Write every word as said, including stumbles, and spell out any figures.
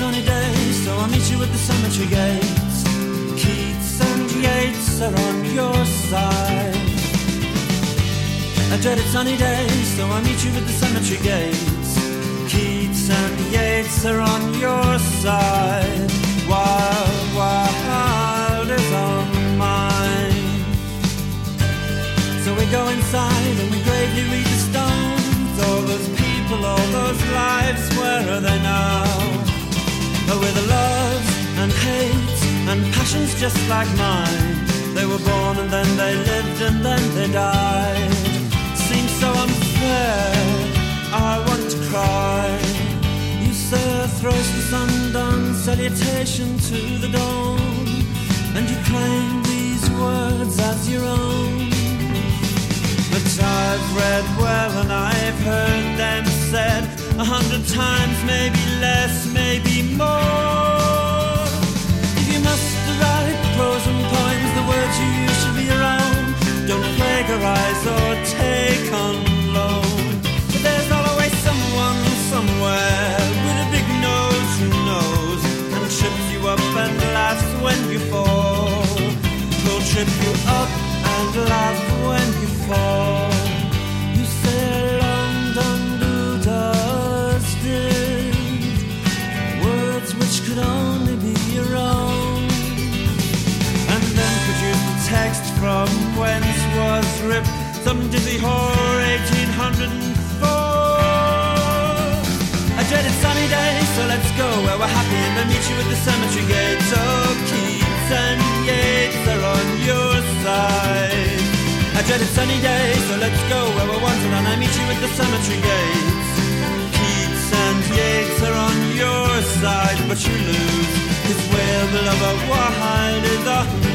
sunny day, so I'll meet you at the cemetery gates. Keats and Yeats are on your side. A dreaded sunny day, so I'll meet you at the cemetery gates. Keats and Yeats are on your side. Wild, wild is on mine. So we go inside and we gravely read the stones. All those people, all those lives, where are they now? Oh, with the loves and hates and passions just like mine. They were born and then they lived and then they died. Seems so unfair, I want to cry. You say a throatless undone salutation to the dawn, and you claim these words as your own. But I've read well and I've heard them said a hundred times, maybe less, maybe more. If you must write prose and poems, the words you use should be your own. Don't plagiarize or take on loan. But there's always someone somewhere with a big nose who knows and trips you up and laughs when you fall. He'll trip you up and laugh when you fall. You say London does did words which could only be your own, and then produce the text from whence was ripped some dizzy whore eighteen oh four. A dreaded sunny day, so let's go where we're happy and then meet you at the cemetery gates. Oh, Keats and Yeats are on your side. A dreaded sunny day, so let's go where we're wanted and I meet you at the cemetery gates. Keats and Yeats are on your side, but you lose, 'cause where the lover wide is on